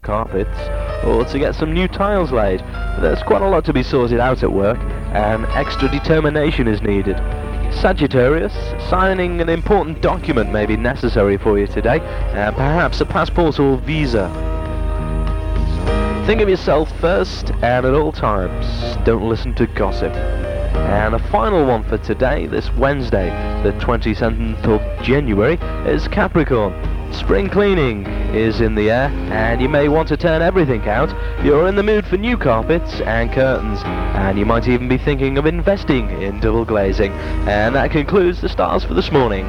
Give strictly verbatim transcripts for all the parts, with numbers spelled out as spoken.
carpets or to get some new tiles laid. There's quite a lot to be sorted out at work, and extra determination is needed. Sagittarius, signing an important document may be necessary for you today, uh, perhaps a passport or visa. Think of yourself first, and at all times, don't listen to gossip. And the final one for today, this Wednesday, the twenty-seventh of January, is Capricorn. Spring cleaning is in the air, and you may want to turn everything out. You're in the mood for new carpets and curtains, and you might even be thinking of investing in double glazing. And that concludes the stars for this morning.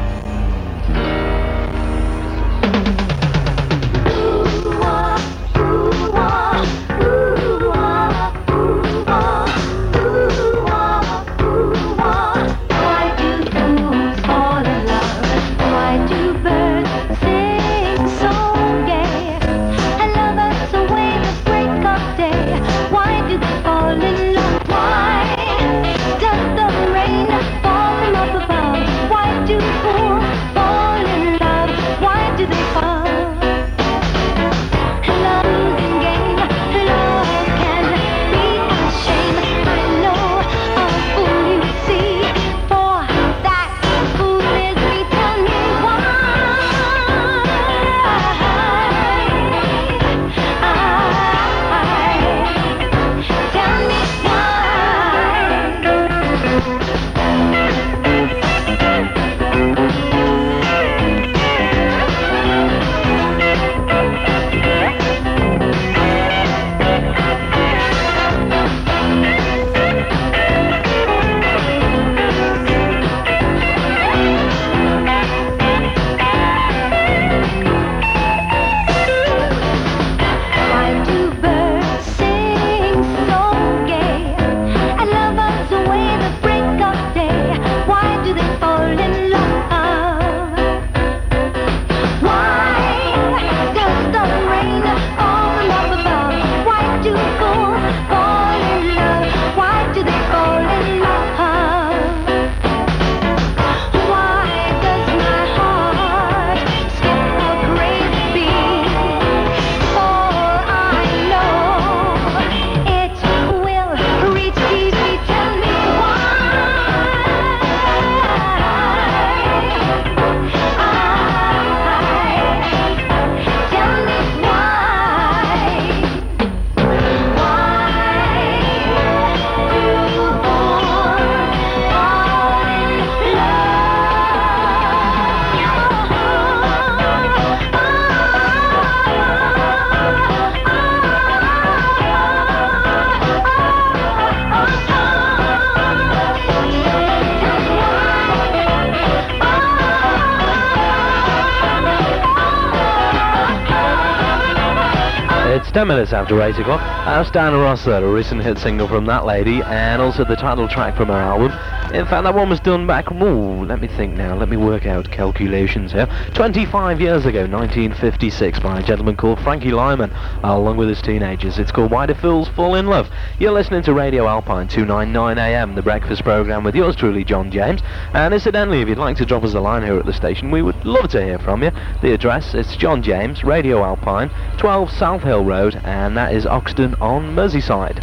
ten minutes after eight o'clock, that's Diana Ross there, a recent hit single from that lady, and also the title track from her album. In fact, that one was done back, ooh, let me think now, let me work out calculations here, twenty-five years ago, nineteen fifty-six, by a gentleman called Frankie Lyman, uh, along with his teenagers. It's called Why Do Fools Fall in Love? You're listening to Radio Alpine two ninety-nine A M, the breakfast programme with yours truly, John James. And incidentally, if you'd like to drop us a line here at the station, we would love to hear from you. The address, it's John James, Radio Alpine, twelve South Hill Road, and that is Oxton on Merseyside.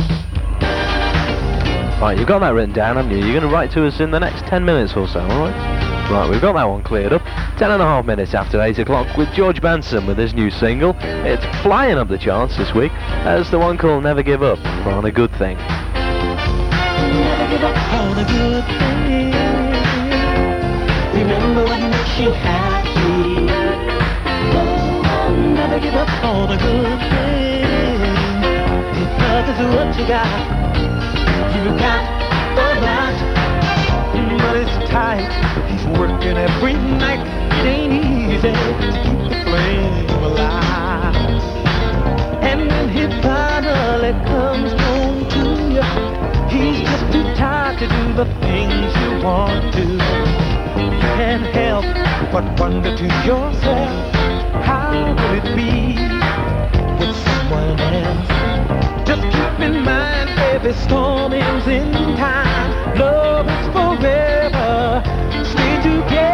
Right, you've got that written down, haven't you? You're going to write to us in the next ten minutes or so, alright? Right, we've got that one cleared up. Ten and a half minutes after eight o'clock with George Benson with his new single. It's flying up the charts this week as the one called Never Give Up on a Good Thing. Never give up on a good thing. Remember what makes you happy. Oh, never give up on a good thing. It matters what you got. You got a lot, but it's tight. He's working every night. It ain't easy to keep the flame alive. And when he finally comes home to you, he's just too tired to do the things you want to. You can't help but wonder to yourself, how would it be with someone else? Just keep in mind, every storm ends in time. Love is forever. Stay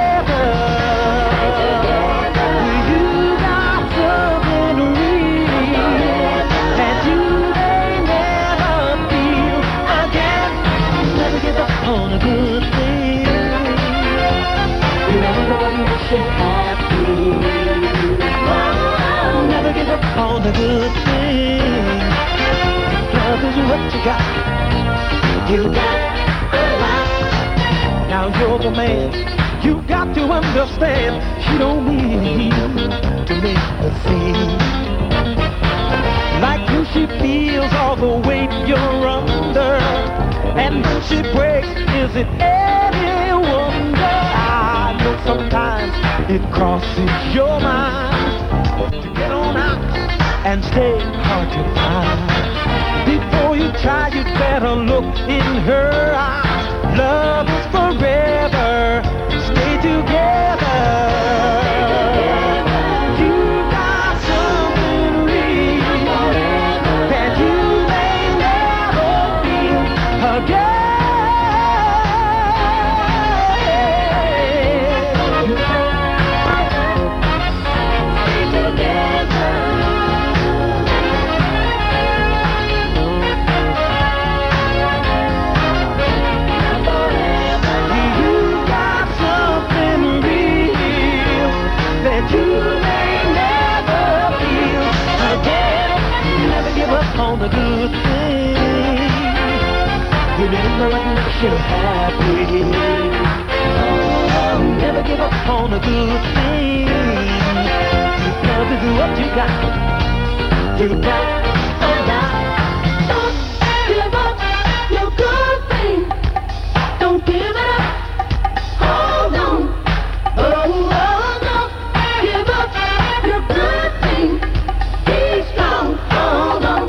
together. You got something really on a good thing. Love is what you got. You got a lot. Now you're the man. You got to understand. She don't need to make a scene. Like you, she feels all the weight you're under. And when she breaks, is it any wonder? I know sometimes it crosses your mind to get on out and stay hard to find. Before you try, you better look in her eyes. Love is forever. Stay together. You got something real that you may never feel again. On the good thing, remember what makes you happy. Oh, never give up on a good thing. Love is what you got. You got a lot. Don't give up your good thing. Don't give it up. Hold on. Oh, oh, don't give up your good thing. Be strong. Hold on.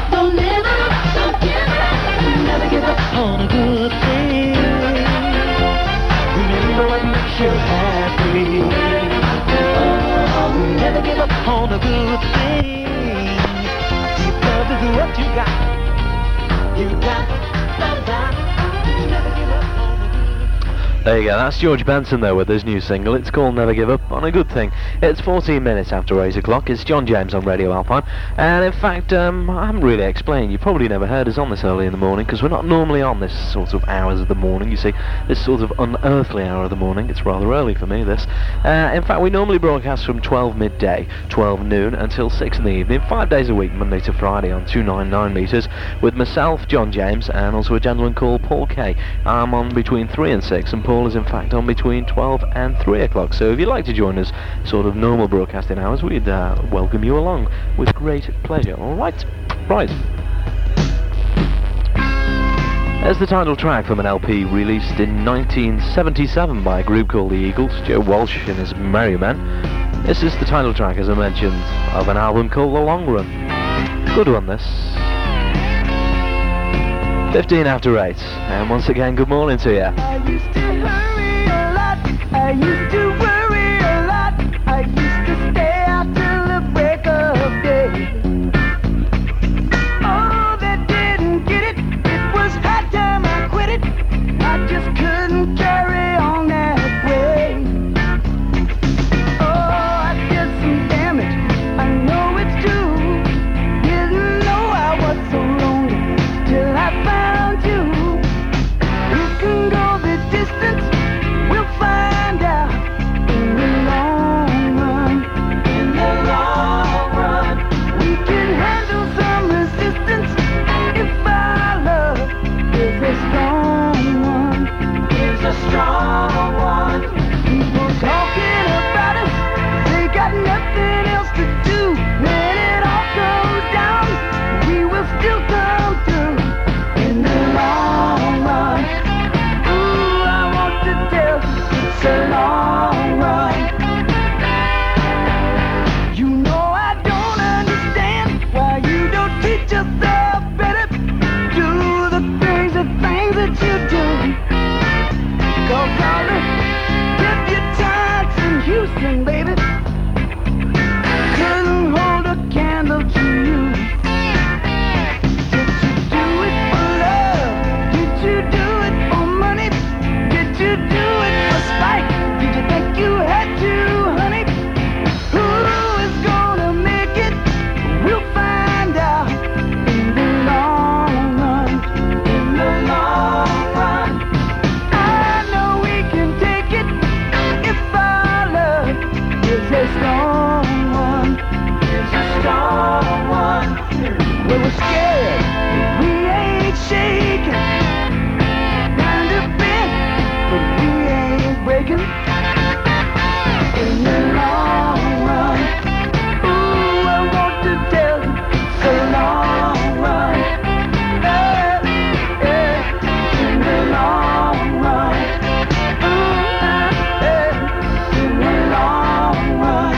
On a good thing. Remember what makes you happy. Oh, never give up on a good thing. Love is what you got. You got that. Never give up on a good thing. There you go, that's George Benson there with his new single. It's called Never Give Up on a Good Thing. It's fourteen minutes after eight o'clock. It's John James on Radio Alpine. And in fact, um, I haven't really explained. You probably never heard us on this early in the morning because we're not normally on this sort of hours of the morning. You see, this sort of unearthly hour of the morning. It's rather early for me, this. Uh, in fact, we normally broadcast from twelve midday, twelve noon until six in the evening, five days a week, Monday to Friday on two ninety-nine meters with myself, John James, and also a gentleman called Paul Kay. I'm on between three and six, and Paul is in fact on between twelve and three o'clock. So if you'd like to join us sort of normal broadcasting hours, we'd uh, welcome you along with great pleasure. Alright, right. There's the title track from an L P released in nineteen seventy-seven by a group called the Eagles, Joe Walsh and his Merry Men. This is the title track, as I mentioned, of an album called The Long Run. Good one, this. fifteen after eight, and once again, good morning to you. I used to hurry a lot, I used to worry a lot, I used to stay out till the break of day. Oh, they didn't get it, it was high time I quit it, I just couldn't carry on that way. Oh, I did some damage, I know it's true, didn't know I was so lonely till I found you. You can go the distance, we'll find out in the long run. In the long run, we can scared, but we ain't shaking. Kind of bent, but we ain't breaking. In the long run, ooh, I want to tell you, it's a long run. Yeah, yeah. In the long run, ooh, yeah, in the long run.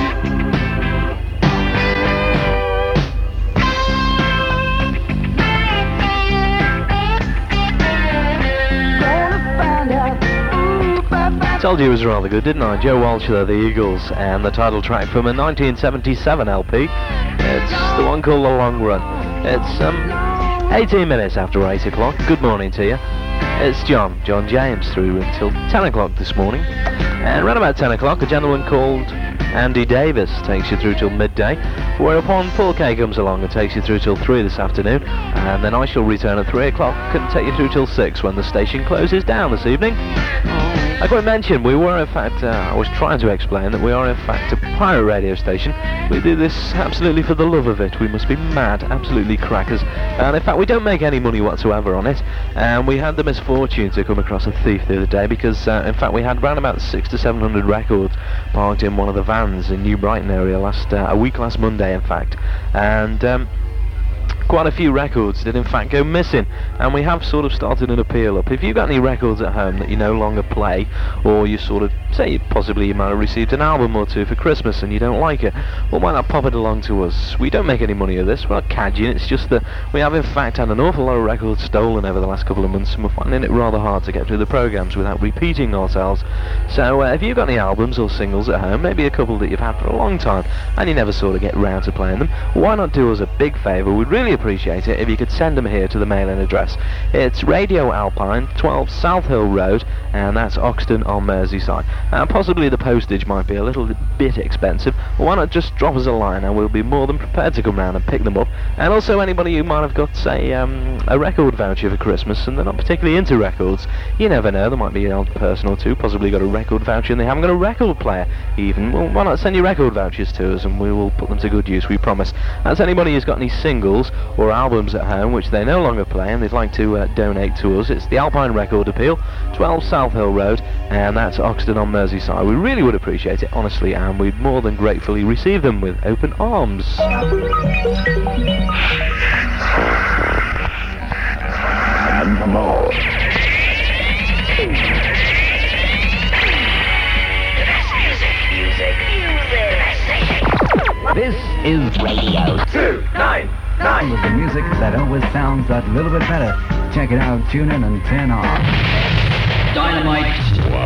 Gonna find out, ooh, bye bye. Told you it was rather good, didn't I? Joe Walsh there, the Eagles, and the title track from a nineteen seventy-seven L P. It's the one called The Long Run. It's um, eighteen minutes after eight o'clock. Good morning to you. It's John, John James, through until ten o'clock this morning. And around about ten o'clock, a gentleman called Andy Davis takes you through till midday, whereupon Paul Kay comes along and takes you through till three this afternoon, and then I shall return at three o'clock and take you through till six when the station closes down this evening. Like I mentioned, we were in fact, uh, I was trying to explain that we are in fact a pirate radio station. We do this absolutely for the love of it. We must be mad, absolutely crackers. And in fact, we don't make any money whatsoever on it. And we had the misfortune to come across a thief the other day because, uh, in fact, we had around about six to seven hundred records parked in one of the vans in New Brighton area last, uh, a week last Monday, in fact. And, um, quite a few records did in fact go missing, and we have sort of started an appeal up. If you've got any records at home that you no longer play, or you sort of say you possibly you might have received an album or two for Christmas and you don't like it, well, why not pop it along to us? We don't make any money of this, we're not cadging, it's just that we have in fact had an awful lot of records stolen over the last couple of months, and we're finding it rather hard to get through the programmes without repeating ourselves. So uh, if you've got any albums or singles at home, maybe a couple that you've had for a long time and you never sort of get round to playing them, why not do us a big favour? We'd really appreciate it if you could send them here to the mailing address. It's Radio Alpine, twelve South Hill Road, and that's Oxton on Merseyside. And possibly the postage might be a little bit expensive, but why not just drop us a line and we'll be more than prepared to come round and pick them up. And also anybody who might have got, say, um, a record voucher for Christmas and they're not particularly into records, you never know, there might be an old person or two possibly got a record voucher and they haven't got a record player even. Well, why not send your record vouchers to us and we will put them to good use, we promise. That's anybody who's got any singles or albums at home which they no longer play and they'd like to uh, donate to us. It's the Alpine Record Appeal, twelve South Hill Road, and that's Oxton on Merseyside. We really would appreciate it, honestly, and we'd more than gratefully receive them with open arms. And more. This is Radio Two, nine, nine. with the music that always sounds that little bit better. Check it out, tune in and turn on. Dynamite.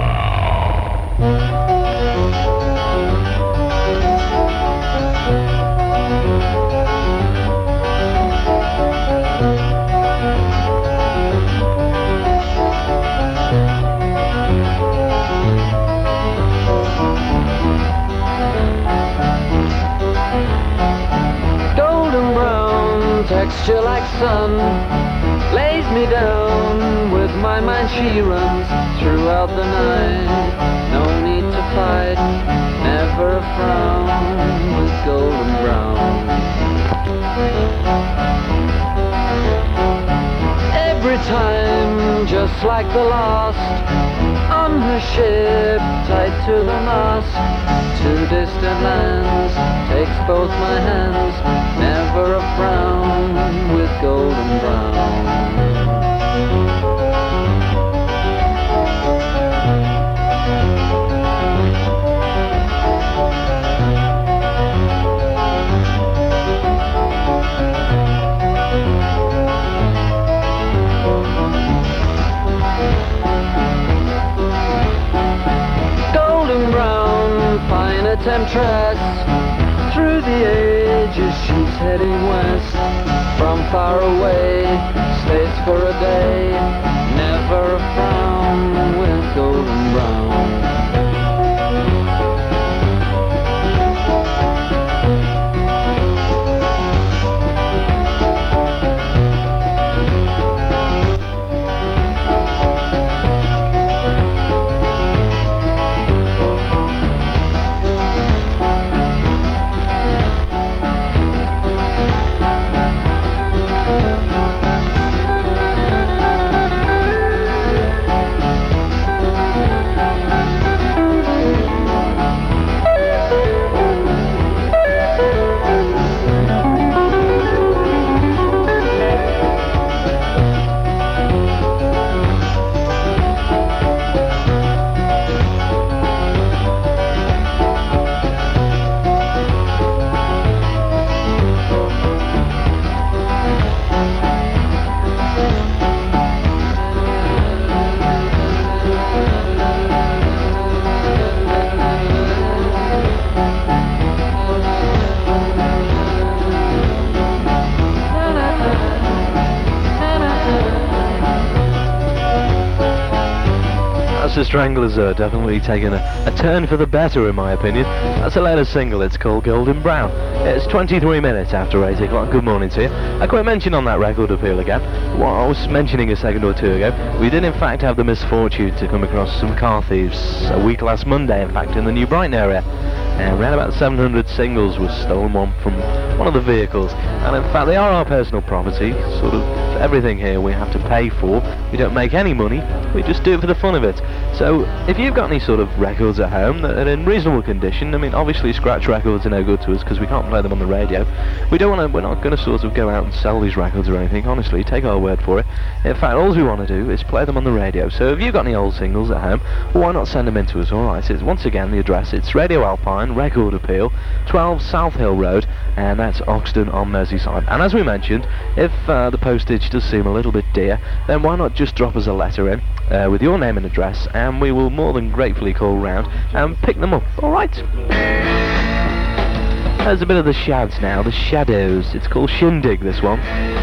Golden brown, texture like sun, lays me down. With my mind she runs throughout the night. No need to fight, never a frown. With golden brown, every time just like the last. On her ship, tied to the mast, to distant lands, takes both my hands, never a frown, with golden brown. Fine temptress, through the ages she's heading west. From far away, stays for a day, never a frown, with golden brown. The Stranglers are definitely taking a, a turn for the better, in my opinion. That's the latest single. It's called Golden Brown. It's twenty-three minutes after eight o'clock. Good morning to you. A quick mention on that record appeal again. What I was mentioning a second or two ago, we did in fact have the misfortune to come across some car thieves a week last Monday, in fact, in the New Brighton area. And we had about seven hundred singles was stolen one from one of the vehicles. And in fact, they are our personal property. Sort of everything here we have to pay for. We don't make any money. We just do it for the fun of it. So if you've got any sort of records at home that are in reasonable condition, I mean, obviously scratch records are no good to us because we can't play them on the radio. We don't want to. We're not going to sort of go out and sell these records or anything. Honestly, take our word for it. In fact, all we want to do is play them on the radio. So if you've got any old singles at home, why not send them in to us? All right. It's once again the address. It's Radio Alpine Record Appeal, twelve South Hill Road, and that's Oxton on Merseyside. And as we mentioned, if uh, the postage does seem a little bit dear, then why not just drop us a letter in uh, with your name and address, and we will more than gratefully call round and pick them up. All right. There's a bit of the Shads now, the Shadows. It's called Shindig, this one.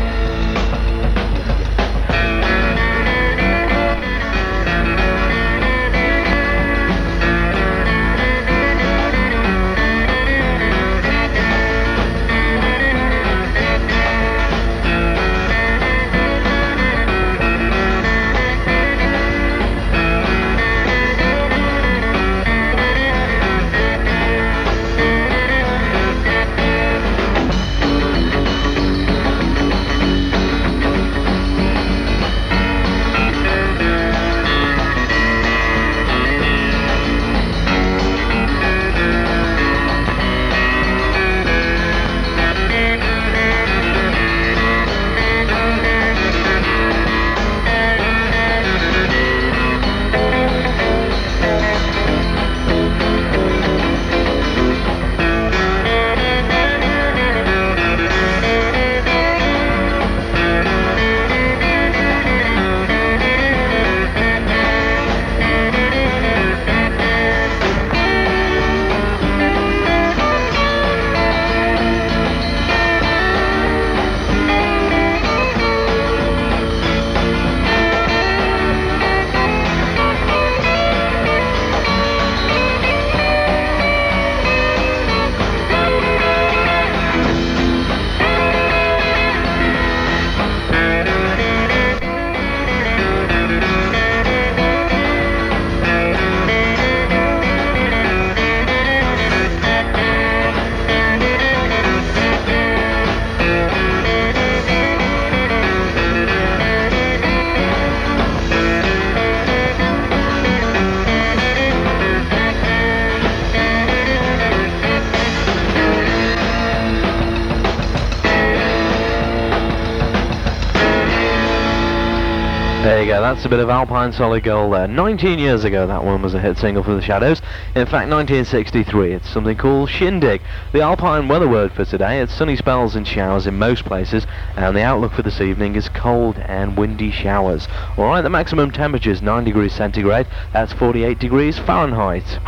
There you go, that's a bit of Alpine Solid Gold there. nineteen years ago that one was a hit single for the Shadows. In fact, nineteen sixty-three. It's something called Shindig. The Alpine weather word for today, it's sunny spells and showers in most places, and the outlook for this evening is cold and windy showers. Alright, the maximum temperature is nine degrees centigrade, that's forty-eight degrees Fahrenheit.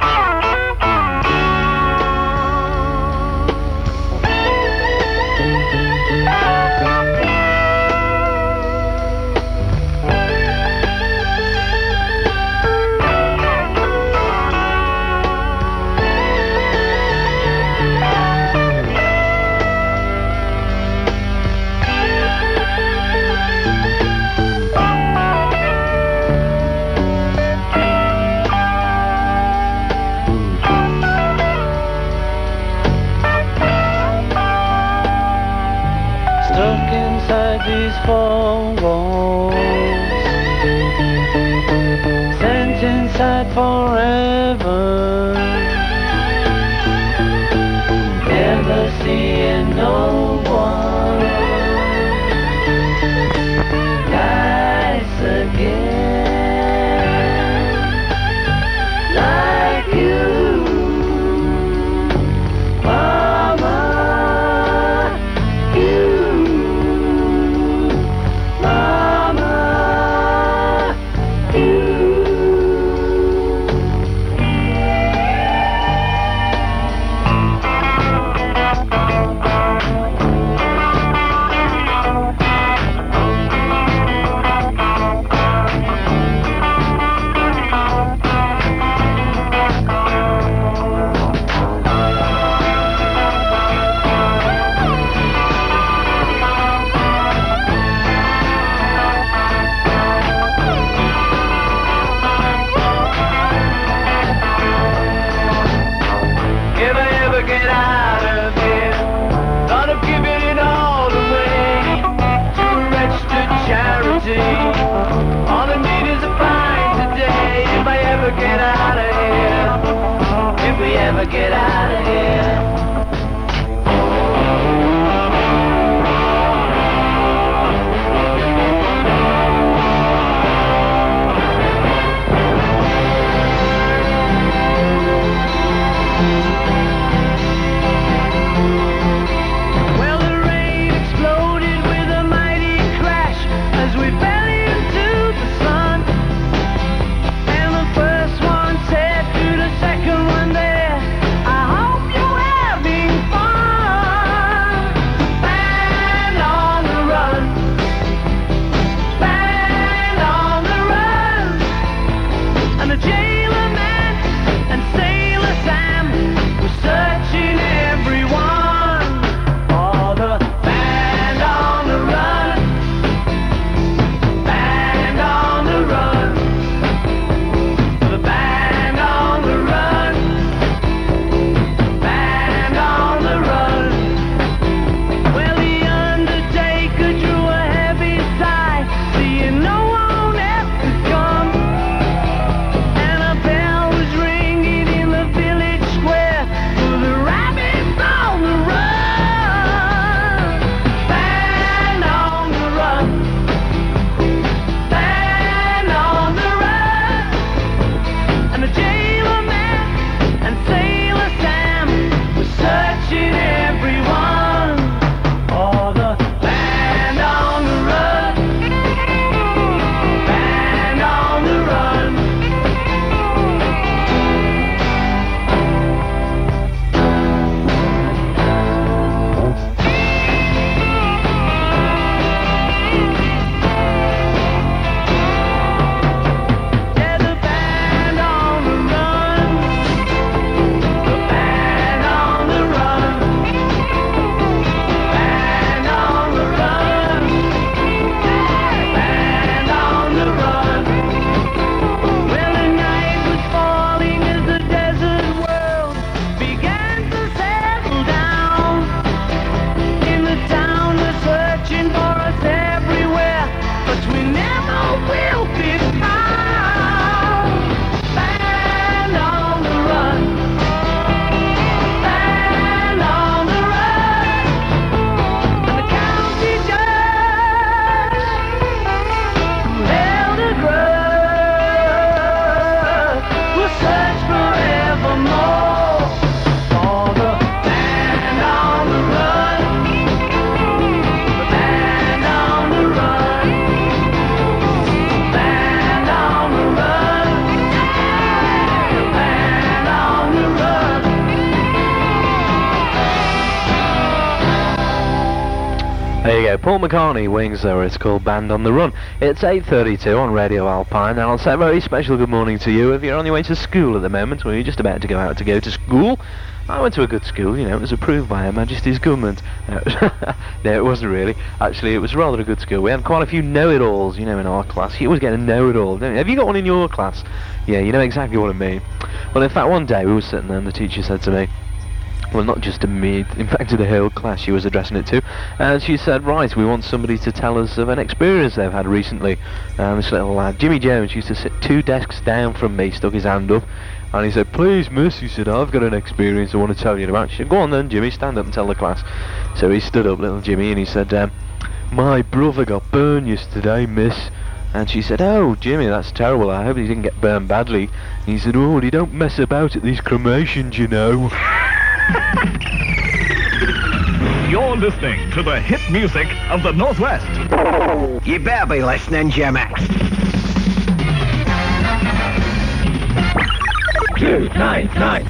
These four walls, sent inside forever, never seeing no one nice again, like you, Mama, you. Mama, gotta get out of here. Well, the rain exploded with a mighty crash as we fell into the sun. And the first one said to the second one there, I hope you're having fun. Band on the run, band on the run. And the jailer man and Sailor Sam were searching everyone for the band on the run, band on the run, the band on the run, band on the run. Well, the undertaker drew a heavy sigh, seeing no one else could come. And a bell was ringing in the village square for the rabbits on the run. Band on the run, band on the run. And the jailer man and Sailor Sam were searching everyone for the band on the run, band on the run. Yeah, the band on the run, the band on the run, band on the run, band on the run. Well, the night was falling as the desert world began to settle down. In the town, they're searching for us everywhere, but we never will be found. Band on the run, band on the run. And the county judge who held a grudge will search forevermore for the band on the run, the band on the run, band on the run, the band on the run. There you go, Paul McCartney, Wings there, it's called Band on the Run. It's eight thirty-two on Radio Alpine, and I'll say a very special good morning to you if you're on your way to school at the moment, or you're just about to go out to go to school. I went to a good school, you know, it was approved by Her Majesty's government. No, no, it wasn't really. Actually, it was rather a good school. We had quite a few know-it-alls, you know, in our class. You always get a know-it-all, don't you? Have you got one in your class? Yeah, you know exactly what I mean. Well, in fact, one day we were sitting there and the teacher said to me, well, not just to me, in fact to the whole class she was addressing it to, and she said, right, we want somebody to tell us of an experience they've had recently. And this little lad, Jimmy Jones, used to sit two desks down from me, stuck his hand up, and he said, please miss, he said, I've got an experience I want to tell you about. She said, go on then, Jimmy, stand up and tell the class. So he stood up, little Jimmy, and he said, um, my brother got burned yesterday, miss. And she said, oh, Jimmy, that's terrible, I hope he didn't get burned badly. And he said, oh, he don't mess about at these cremations, you know. You're listening to the hit music of the Northwest. You better be listening, Jimmy. Two, nine, nine.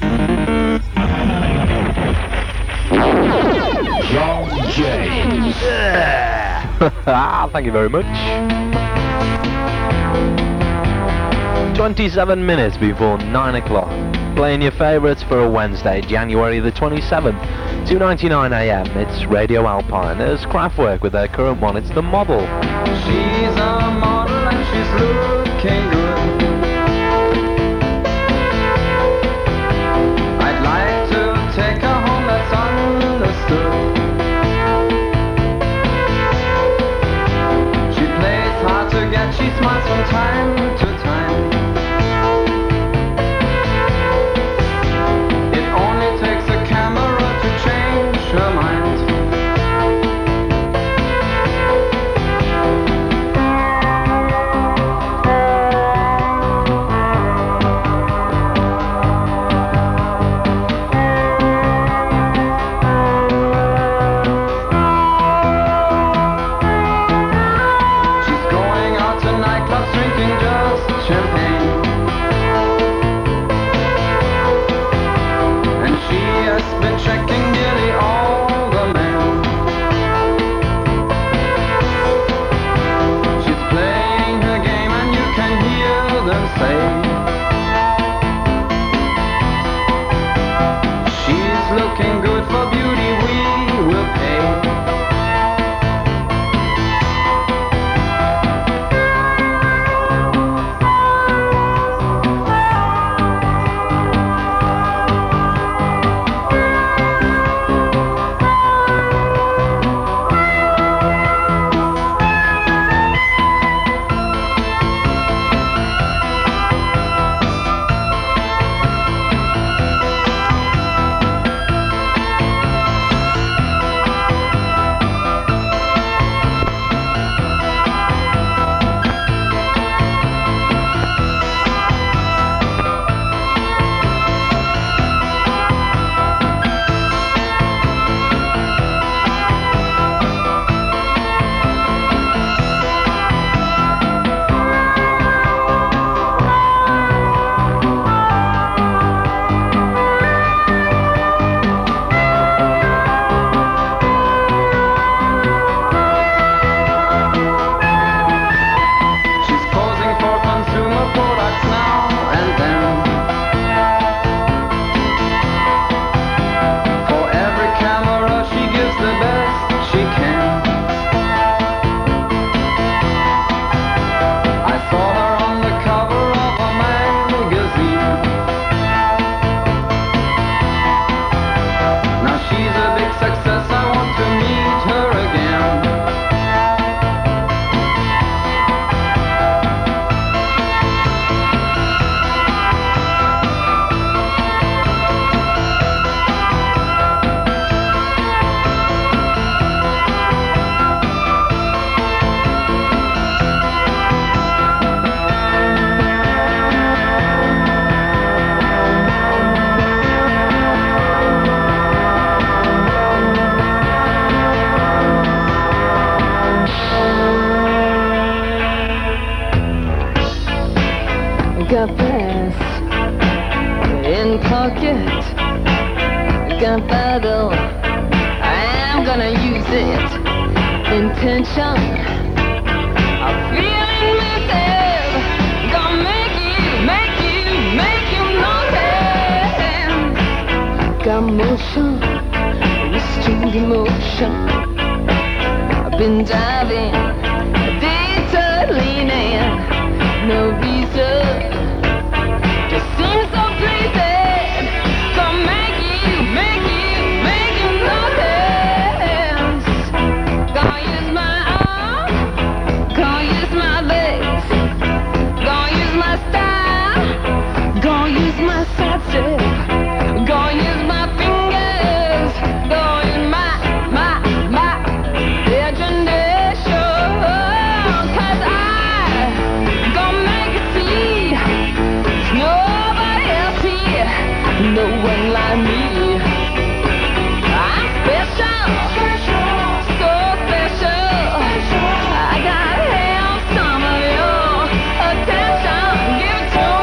John James. Thank you very much. twenty-seven minutes before nine o'clock. Playing your favourites for a Wednesday, January the twenty-seventh, two ninety-nine a m. It's Radio Alpine. There's Kraftwerk with their current one. It's The Model. She's a model and she's looking good. I'd like to take her home, that's understood. She plays hard to get, she smiles from time to time. It Virgo. I'm gonna use it. Intention of feeling myself. Gonna make you, make you, make you notice. Got motion, restrained emotion. I've been diving, data leaning. No reason. Just seems so pleasing. Gonna make you, make you, make you notice. Gonna use my arm, gonna use my legs, gonna use my style, gonna use my side step, gonna use my fingers, gonna use my, my, my imagination. 'Cause I gonna make it see. There's nobody else here, no one like me. I'm special, so special. I gotta have some of your attention. Give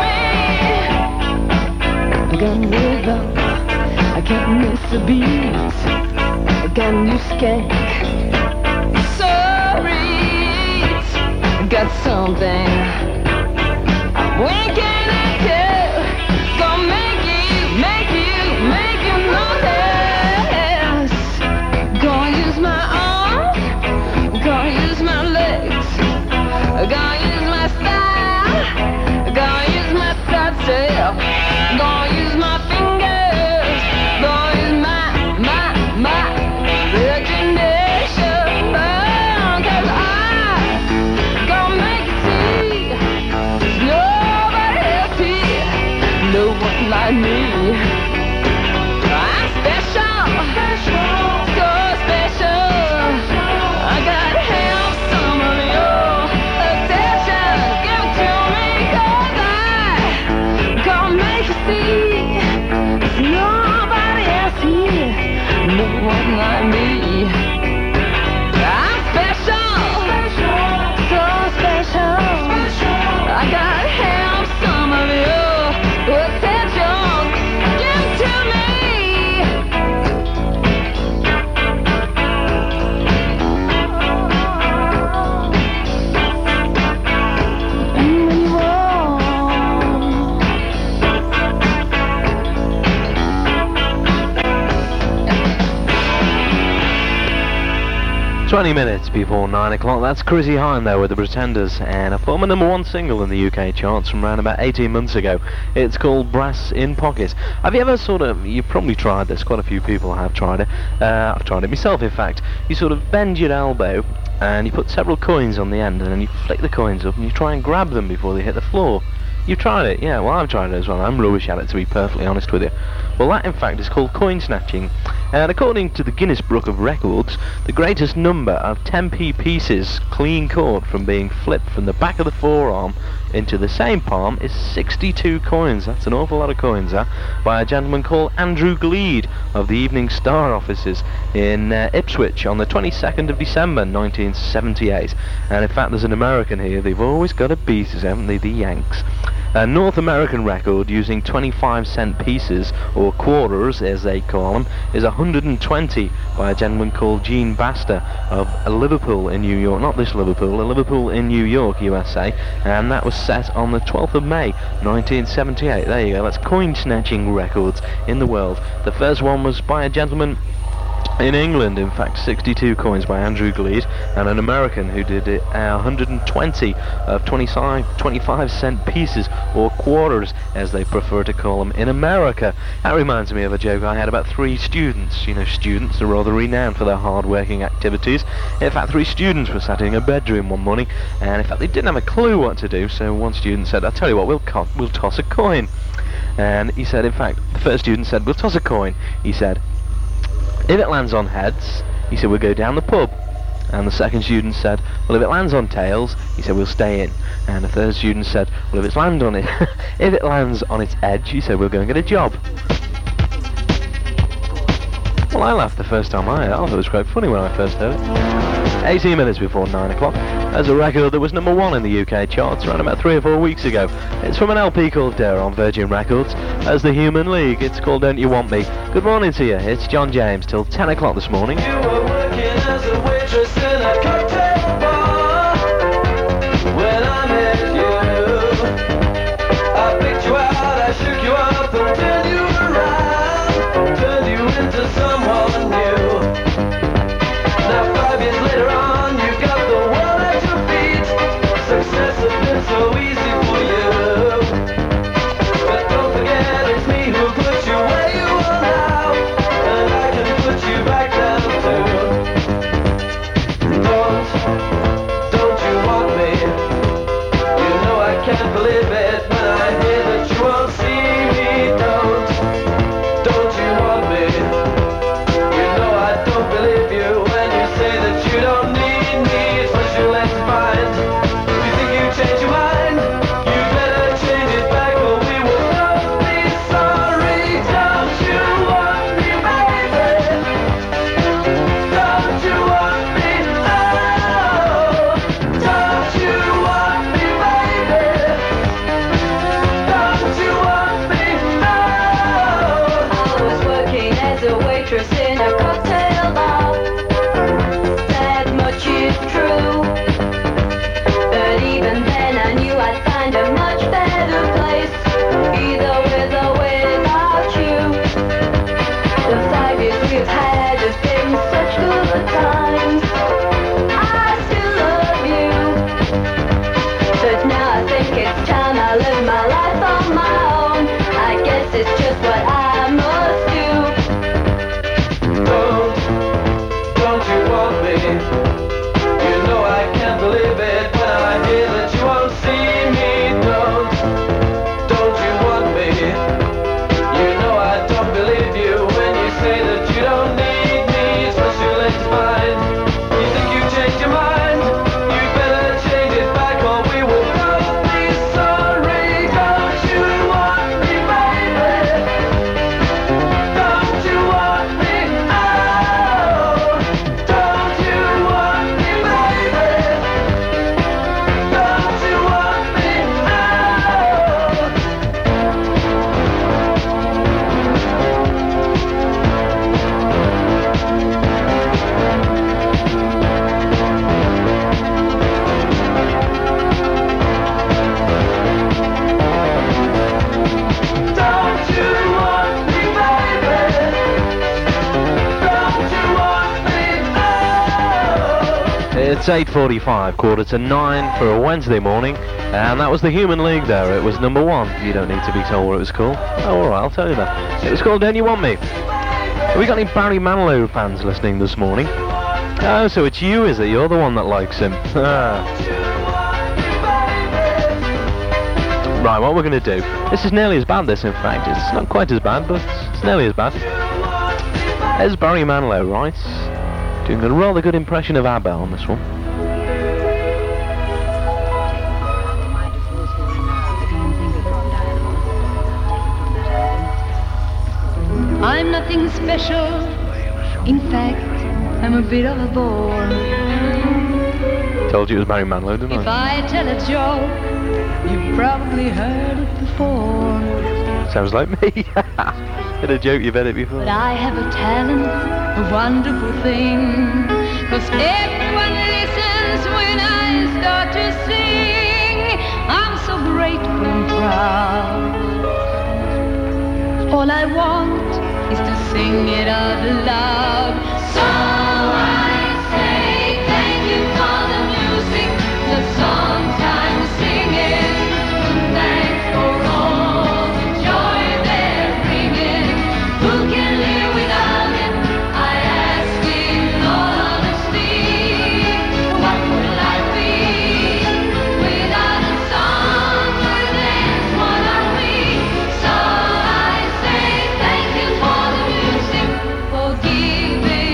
it to me. I got rhythm, I can't miss a beat. I got new skank, sorry, I got something. I'm winking at you. Gonna make you, make you, make you notice. Gonna use my arms, gonna use my legs, gonna use my style, gonna use my side step, gonna use my fingers, gonna use my, my, my imagination. 'Cause I gonna make it see. There's nobody else here, no one like me. I'm special, so special. I gotta have some of your attention. Give it to me, 'cause I gonna make it see. There's nobody else here, no one like me. I'm special, so special. I gotta have some of your attention. Give it to me. And when you want. twenty minutes before nine o'clock, that's Chrissy Hine there with the Pretenders, and a former number one single in the U K charts from around about eighteen months ago. It's called Brass in Pocket. Have you ever sort of, you've probably tried this, quite a few people have tried it, uh, I've tried it myself in fact. You sort of bend your elbow and you put several coins on the end and then you flick the coins up and you try and grab them before they hit the floor. You've tried it? Yeah, well I've tried it as well. I'm rubbish at it, to be perfectly honest with you. Well, that in fact is called coin snatching, and according to the Guinness Book of Records, the greatest number of ten p pieces clean caught from being flipped from the back of the forearm into the same palm is sixty-two coins. That's an awful lot of coins, huh? By a gentleman called Andrew Gleed of the Evening Star offices in uh, Ipswich on the twenty-second of December nineteen seventy-eight. And in fact there's an American here, they've always got a beat, haven't they, the Yanks. A North American record using twenty-five cent pieces, or quarters as they call them, is one hundred twenty by a gentleman called Gene Baster of Liverpool in New York. Not this Liverpool, Liverpool in New York, U S A, and that was set on the twelfth of May nineteen seventy-eight. There you go, that's coin snatching records in the world. The first one was by a gentleman in England, in fact, sixty-two coins by Andrew Gleed, and an American who did it uh, one hundred twenty of twenty-five cent pieces, or quarters as they prefer to call them in America. That reminds me of a joke I had about three students. You know, students are rather renowned for their hard-working activities. In fact, three students were sat in a bedroom one morning, and in fact they didn't have a clue what to do, so one student said, I'll tell you what, we'll, co we'll toss a coin. And he said, in fact, the first student said, we'll toss a coin. He said, if it lands on heads, he said, we'll go down the pub. And the second student said, well, if it lands on tails, he said, we'll stay in. And the third student said, well, if it's land on it, if it lands on its edge, he said, we'll go and get a job. Well, I laughed the first time I heard it. I thought it was quite funny when I first heard it. eighteen minutes before nine o'clock. There's a record that was number one in the U K charts around about three or four weeks ago. It's from an L P called Dare on Virgin Records as the Human League. It's called Don't You Want Me. Good morning to you. It's John James till ten o'clock this morning. You were working as a waitress in a cocktail bar when I met you. I picked you out, I shook you up and turned you around, turned you into someone new. Now five years later on, you got the world at your feet. Success has been so easy for you. But don't forget it's me who put you where you are now, and I can put you back down too. Don't, don't you want me? You know I can't believe it when I hear that you won't see me. Don't, don't you want me? You know I don't believe you when you say that you don't need me. It's what you let to find. If you think you change your mind, you better change it back or we will both be sorry. Don't you want me, baby? Don't you want me? Oh, don't you want me, baby? Don't you want me? Oh. I was working as a waitress in a cocktail bar. That much is true. But even then I knew I'd find a much better place, either with or without you. The five years we've had have been such good times. I still love you. But now I think it's time I live my life on my own. I guess it's just what I must do. Don't, don't you want me? You know I can't believe it when I hear that you won't see me. Don't, don't you want me? You know I don't believe you when you say that you don't need me. It's what you let to find. You think you changed your mind? You better change it back or we will both be sorry. Don't you want me, baby? Don't you want me? Oh, don't you want me, baby? Don't you want me? Don't you want me, baby? Don't you want me? Oh. It's eight forty-five, quarter to nine for a Wednesday morning, and that was the Human League there. It was number one. You don't need to be told what it was called. Oh, alright, I'll tell you that. It was called Don't You Want Me. Have we got any Barry Manilow fans listening this morning? Oh, so it's you, is it? You're the one that likes him. Ah. Right, what we're going to do, this is nearly as bad, this, in fact. It's not quite as bad, but it's nearly as bad. There's Barry Manilow, right? Doing a rather good impression of ABBA on this one. I'm nothing special. In fact, I'm a bit of a bore. Told you it was Barry Manilow, didn't If I? I tell a joke, you've probably heard it before. Sounds like me. Had a joke, you've heard it before. But I have a talent, a wonderful thing. 'Cause everyone listens when I start to sing. I'm so grateful and proud. All I want is to sing it out loud. So I say thank you for the music, the songs I'm singing. Thanks for all the joy they're bringing. Who can live without it? I ask in all honesty. What would life be without a song? Where there's what are we? So I say thank you for the music, for giving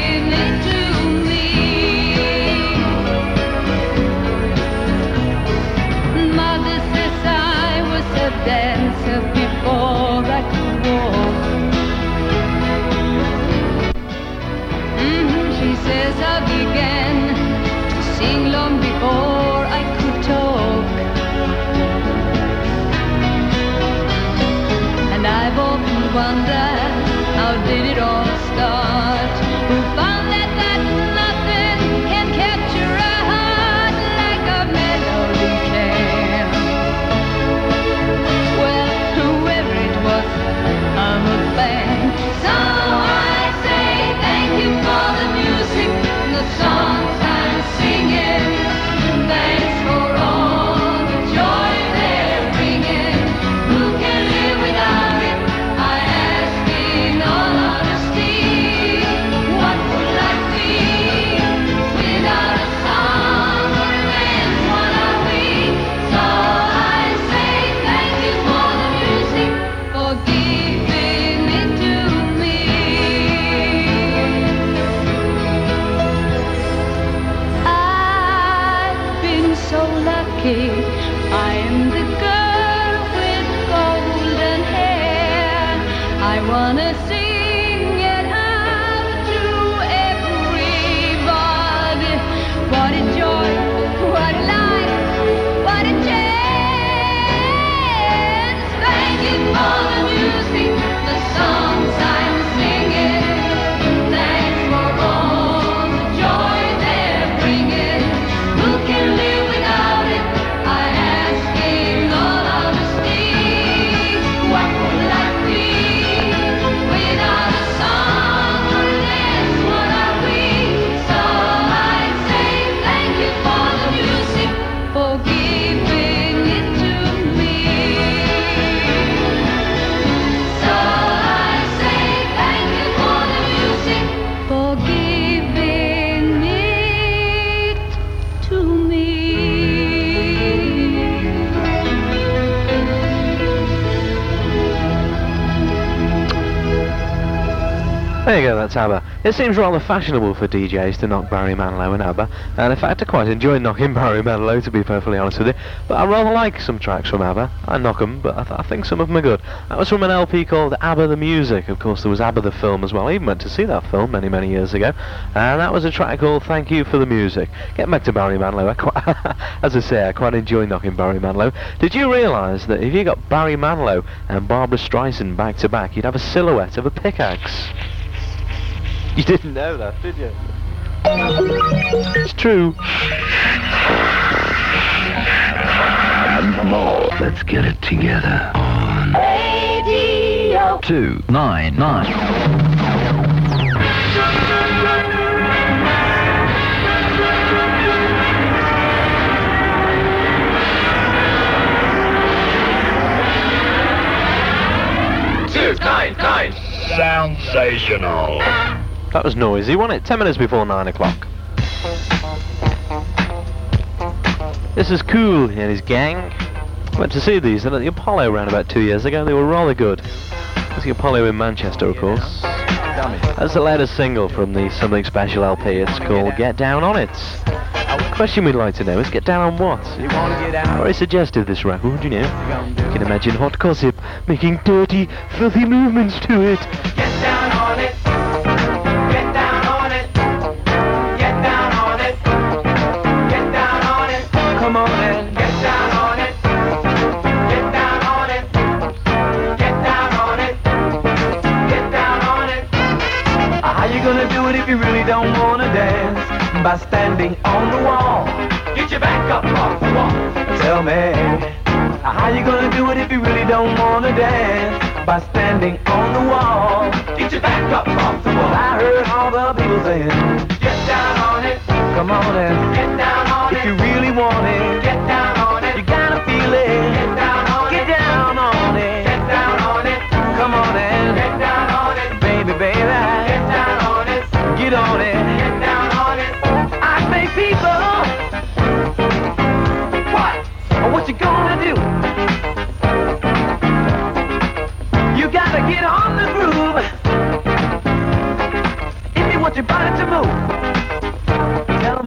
music. I am the girl with golden hair. I wanna sing it out to everybody. What a joy, what a life, what a chance. Thank you for the music, the songs I'm singing. Thanks for all the joy they're bringing. Who can live without it? I ask in all honesty. What would life be without a song? Or less, what are we? So I say thank you for the music, for giving it to me. So I say thank you for the music, for giving it to me. There you go, that's ABBA. It seems rather fashionable for D Js to knock Barry Manilow and ABBA, and in fact I quite enjoy knocking Barry Manilow, to be perfectly honest with you, but I rather like some tracks from ABBA. I knock them, but I, th I think some of them are good. That was from an L P called ABBA the Music. Of course there was ABBA the film as well. I even went to see that film many, many years ago, and that was a track called Thank You for the Music. Getting back to Barry Manilow, I quite, as I say, I quite enjoy knocking Barry Manilow. Did you realise that if you got Barry Manilow and Barbara Streisand back to back, you'd have a silhouette of a pickaxe? You didn't know that, did you? It's true. Let's get it together on Radio. two nine nine. Two, nine, nine. Sensational. That was noisy, wasn't it? Ten minutes before nine o'clock. This is Cool and his gang. Went to see these at the Apollo around about two years ago. They were rather good. It's the Apollo in Manchester, of course. That's the latest single from the Something Special L P. It's called Get Down On It. The question we'd like to know is, get down on what? Very suggestive, this record, you know. You can imagine hot gossip making dirty, filthy movements to it. Get down on it. Get down on it. Get down on it. Get down on it. Come on and get down on it. Get down on it. Get down on it. Get down on it. How you gonna do it if you really don't wanna dance? By standing on the wall. Get your back up off the wall. Tell me, how you gonna do it if you really don't wanna dance? By standing on the wall. Get your back up off the wall. I heard all the people saying, get down on it. Come on and get down on it. If you really want it, get down on it. You gotta feel it. Get down on it. Get down on it. Get down on it. Come on and get down on it. Baby, baby. Get down on it. Get on it. Get down on it. I say people, what? What you gonna do? You gotta get on the groove if you want your body to move.